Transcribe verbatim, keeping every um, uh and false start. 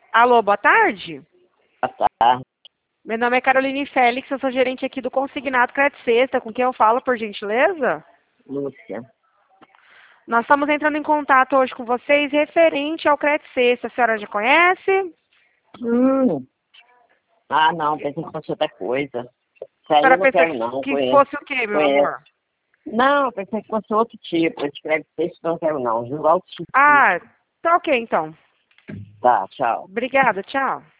Alô, boa tarde. Boa tarde. Meu nome é Caroline Félix, eu sou gerente aqui do Consignado Crédito Sexta, com quem eu falo, por gentileza? Lúcia. Nós estamos entrando em contato hoje com vocês referente ao Crédito Sexta. A senhora já conhece? Hum. Ah, não, pensei que fosse outra coisa. Isso A aí eu senhora não pensa quero, não. que Conheço. fosse o quê, meu Conheço. amor? Não, pensei que fosse outro tipo. Esse crédito texto não quero, não. Juro alto tipo. Ah, tá ok então. Tá, tchau. Obrigada, tchau.